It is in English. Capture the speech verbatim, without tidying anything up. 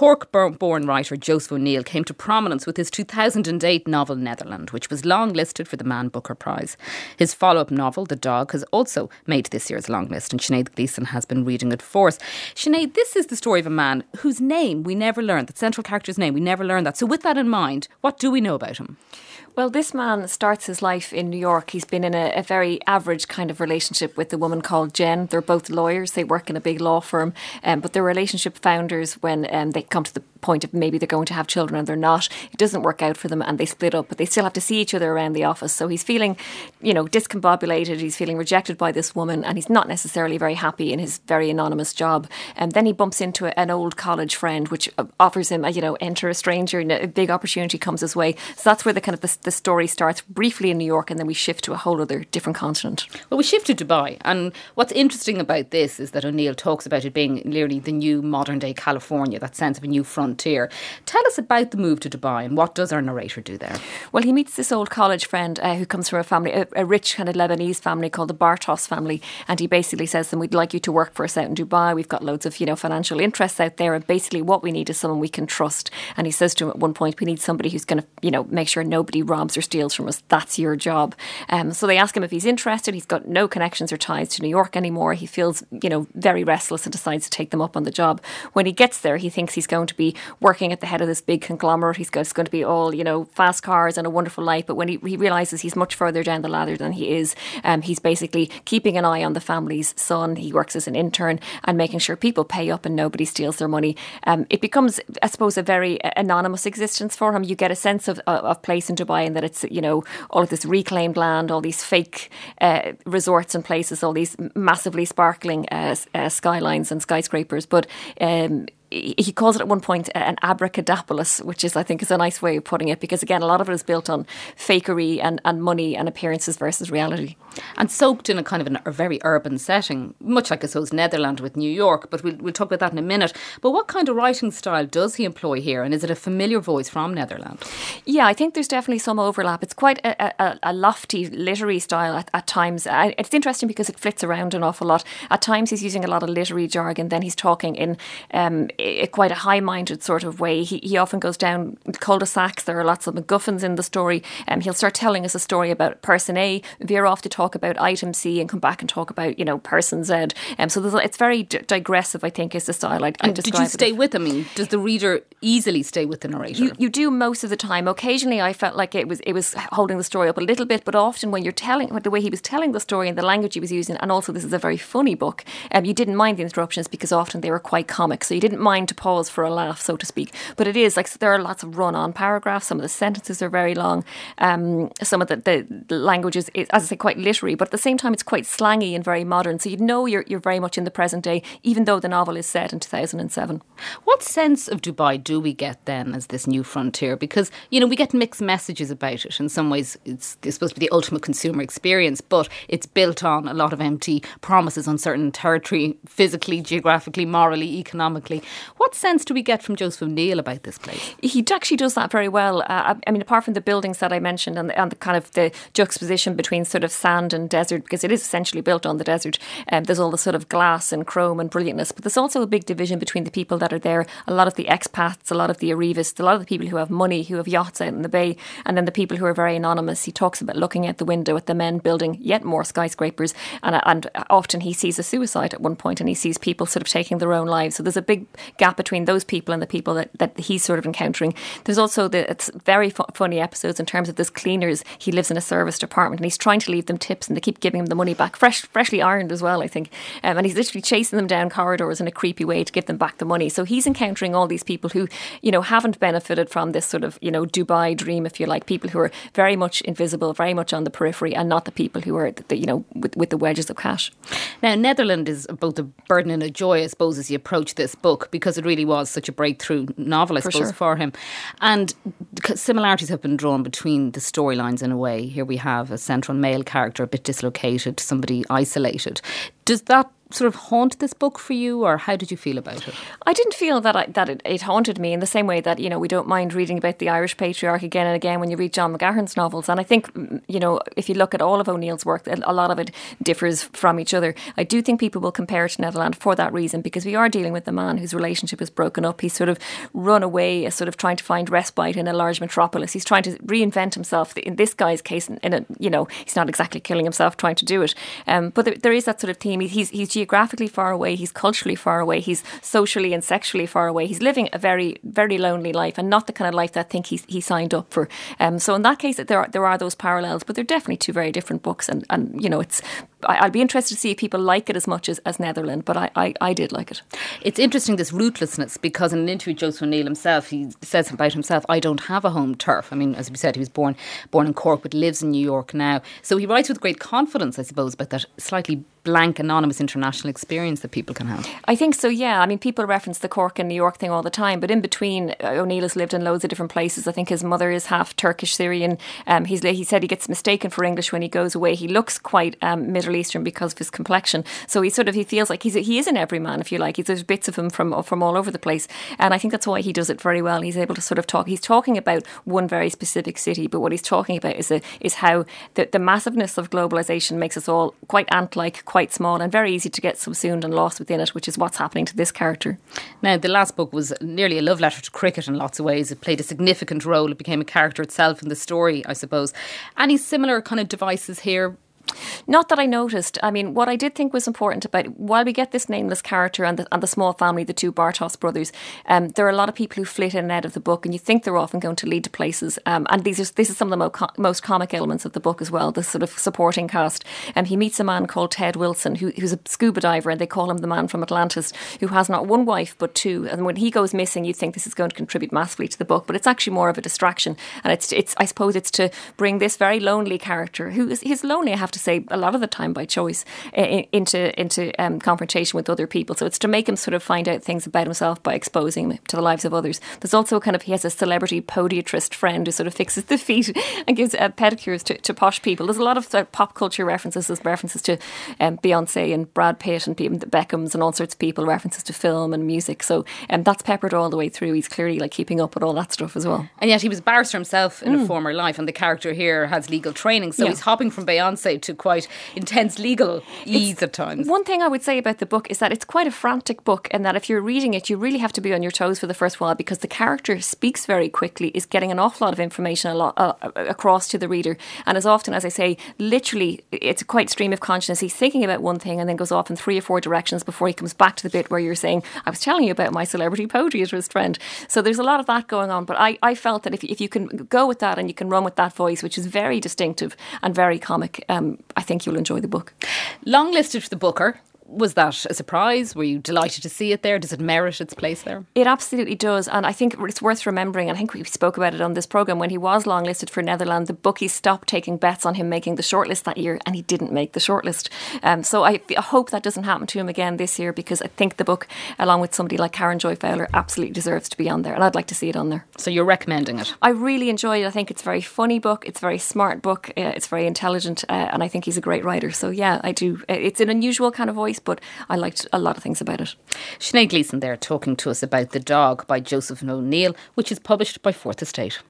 Cork-born writer Joseph O'Neill came to prominence with his two thousand eight novel Netherland, which was long-listed for the Man Booker Prize. His follow-up novel, The Dog, has also made this year's long list, and Sinead Gleeson has been reading it for us. Sinead, this is the story of a man whose name we never learned, the central character's name, we never learned that. So with that in mind, what do we know about him? Well, this man starts his life in New York. He's been in a, a very average kind of relationship with a woman called Jen. They're both lawyers. They work in a big law firm. Um, but their relationship founders when um, they come to the point of maybe they're going to have children and they're not. It doesn't work out for them and they split up, but they still have to see each other around the office. So he's feeling, you know, discombobulated. He's feeling rejected by this woman and he's not necessarily very happy in his very anonymous job. And then he bumps into a, an old college friend, which offers him, a, you know, enter a stranger and a big opportunity comes his way. So that's where the kind of the, the story starts briefly in New York and then we shift to a whole other different continent. Well, we shift to Dubai. And what's interesting about this is that O'Neill talks about it being nearly the new modern day California, that sense of a new frontier. Tell us about the move to Dubai and what does our narrator do there? Well, he meets this old college friend uh, who comes from a family, a, a rich kind of Lebanese family called the Bartos family, and he basically says to them, we'd like you to work for us out in Dubai. We've got loads of, you know, financial interests out there, and basically what we need is someone we can trust. And he says to him at one point, we need somebody who's going to, you know, make sure nobody robs or steals from us. That's your job. Um, so they ask him if he's interested. He's got no connections or ties to New York anymore. He feels, you know, very restless and decides to take them up on the job. When he gets there, he thinks he's going to be working at the head of this big conglomerate. He's got, it's going to be all, you know, fast cars and a wonderful life. But when he, he realises he's much further down the ladder than he is, um, he's basically keeping an eye on the family's son. He works as an intern and making sure people pay up and nobody steals their money. Um, it becomes, I suppose, a very anonymous existence for him. You get a sense of, of place in Dubai in that it's, you know, all of this reclaimed land, all these fake uh, resorts and places, all these massively sparkling uh, uh, skylines and skyscrapers. But um, he calls it at one point an abracadapolis, which is, I think, is a nice way of putting it, because again, a lot of it is built on fakery and, and money and appearances versus reality. And soaked in a kind of an, a very urban setting, much like I suppose Netherland with New York, but we'll, we'll talk about that in a minute. But what kind of writing style does he employ here, and is it a familiar voice from Netherland? Yeah, I think there's definitely some overlap. It's quite a, a, a lofty literary style at, at times. It's interesting because it flits around an awful lot. At times he's using a lot of literary jargon, then he's talking in um, a, quite a high-minded sort of way. He, he often goes down cul-de-sacs. There are lots of MacGuffins in the story. Um, he'll start telling us a story about person A, veer off to talk about item C, and come back and talk about, you know, person Z. Um, so there's, it's very d- digressive, I think, is the style I'd, I'd describe. Did you stay with him? I mean, does the reader easily stay with the narrator? You, you do most of the time. Occasionally I felt like it was it was holding the story up a little bit, but often when you're telling, the way he was telling the story and the language he was using, and also this is a very funny book, um, you didn't mind the interruptions because often they were quite comic, so you didn't mind to pause for a laugh, so to speak. But it is like, so there are lots of run-on paragraphs. Some of the sentences are very long. Um, some of the, the, the language is, is, as I say, quite literary, but at the same time it's quite slangy and very modern, so you know you're, you're very much in the present day, even though the novel is set in two thousand seven. What sense of Dubai do we get then as this new frontier? Because, you know, we get mixed messages about it. In some ways it's, it's supposed to be the ultimate consumer experience, but it's built on a lot of empty promises on certain territory, physically, geographically, morally, economically. What sense do we get from Joseph O'Neill about this place? He actually does that very well. Uh, I mean, apart from the buildings that I mentioned and the, and the kind of the juxtaposition between sort of sand and desert, because it is essentially built on the desert, um, there's all the sort of glass and chrome and brilliantness, but there's also a big division between the people that are there. A lot of the expats, a lot of the arrivists, a lot of the people who have money, who have yachts out in the bay, and then the people who are very anonymous. He talks about looking out the window at the men building yet more skyscrapers, and, and often he sees a suicide at one point and he sees people sort of taking their own lives. So there's a big gap between those people and the people that, that he's sort of encountering. There's also the it's very fu- funny episodes in terms of this cleaners. He lives in a serviced apartment and he's trying to leave them tips and they keep giving him the money back, fresh, freshly ironed as well, I think. Um, and he's literally chasing them down corridors in a creepy way to give them back the money. So he's encountering all these people who, you know, haven't benefited from this sort of, you know, Dubai dream, if you like, people who are very much invisible, very much on the periphery, and not the people who are, the, you know, with, with the wedges of cash. Now, Netherland is both a burden and a joy, I suppose, as you approach this book, because it really was such a breakthrough novel, I For suppose, sure. for him. And similarities have been drawn between the storylines in a way. Here we have a central male character, a bit dislocated, somebody isolated. Does that sort of haunt this book for you, or how did you feel about it? I didn't feel that I, that it, it haunted me in the same way that, you know, we don't mind reading about the Irish patriarch again and again when you read John McGahern's novels. And I think, you know, if you look at all of O'Neill's work, a lot of it differs from each other. I do think people will compare it to Netherland for that reason, because we are dealing with a man whose relationship is broken up. He's sort of run away, sort of trying to find respite in a large metropolis. He's trying to reinvent himself. In this guy's case, in a, you know, he's not exactly killing himself trying to do it. Um, but there, there is that sort of theme. He's, he's geographically far away. He's culturally far away. He's socially and sexually far away. He's living a very, very lonely life, and not the kind of life that I think he's, he signed up for. Um, so in that case, there are, there are those parallels, but they're definitely two very different books. And, and you know, it's I, I'll be interested to see if people like it as much as, as Netherland, but I, I, I did like it. It's interesting, this rootlessness, because in an interview with Joseph O'Neill himself, he says about himself, I don't have a home turf. I mean, as we said, he was born born in Cork but lives in New York now. So he writes with great confidence, I suppose, about that slightly blank, anonymous international experience that people can have. I think so, yeah. I mean, people reference the Cork and New York thing all the time, but in between, O'Neill has lived in loads of different places. I think his mother is half Turkish Syrian. Um, he's he said he gets mistaken for English when he goes away. He looks quite um, Middle Eastern because of his complexion. So he sort of he feels like he's a, he is an everyman, if you like. He's, there's bits of him from from all over the place, and I think that's why he does it very well. He's able to sort of talk. He's talking about one very specific city, but what he's talking about is a, is how the, the massiveness of globalization makes us all quite ant-like, quite small, and very easy to get subsumed and lost within it, which is what's happening to this character. Now, the last book was nearly a love letter to cricket in lots of ways. It played a significant role. It became a character itself in the story, I suppose. Any similar kind of devices here? Not that I noticed. I mean, what I did think was important about, while we get this nameless character and the, and the small family, the two Bartos brothers, um, there are a lot of people who flit in and out of the book, and you think they're often going to lead to places. Um, and these are, this is some of the mo- most comic elements of the book as well, the sort of supporting cast. Um, he meets a man called Ted Wilson, who, who's a scuba diver, and they call him the man from Atlantis, who has not one wife but two. And when he goes missing, you think this is going to contribute massively to the book, but it's actually more of a distraction. And it's, it's I suppose it's to bring this very lonely character, who is he's lonely, I have to say, a lot of the time by choice, into into um, confrontation with other people. So it's to make him sort of find out things about himself by exposing him to the lives of others. There's also a kind of, he has a celebrity podiatrist friend who sort of fixes the feet and gives uh, pedicures to, to posh people. There's a lot of uh, pop culture references. There's references to um, Beyonce and Brad Pitt and people, the Beckhams and all sorts of people, references to film and music. So um, that's peppered all the way through. He's clearly like keeping up with all that stuff as well. And yet he was a barrister himself in mm. a former life, and the character here has legal training. So yeah. he's hopping from Beyonce to quite intense legal ease it's, at times. One thing I would say about the book is that it's quite a frantic book, and that if you're reading it, you really have to be on your toes for the first while, because the character speaks very quickly, is getting an awful lot of information a lot uh, across to the reader, and as often, as I say, literally it's a quite stream of consciousness. He's thinking about one thing and then goes off in three or four directions before he comes back to the bit where you're saying, I was telling you about my celebrity podiatrist friend. So there's a lot of that going on, but I, I felt that if, if you can go with that and you can run with that voice, which is very distinctive and very comic, um, I think you'll enjoy the book. Long listed for the Booker. Was that a surprise? Were you delighted to see it there? Does it merit its place there? It absolutely does. And I think it's worth remembering, I think we spoke about it on this programme, when he was longlisted for Netherlands, the bookies stopped taking bets on him making the shortlist that year, and he didn't make the shortlist. Um, so I, I hope that doesn't happen to him again this year, because I think the book, along with somebody like Karen Joy Fowler, absolutely deserves to be on there. And I'd like to see it on there. So you're recommending it? I really enjoy it. I think it's a very funny book. It's a very smart book. Uh, it's very intelligent. Uh, and I think he's a great writer. So yeah, I do. It's an unusual kind of voice, but I liked a lot of things about it. Sinead Gleeson there talking to us about The Dog by Joseph O'Neill, which is published by Fourth Estate.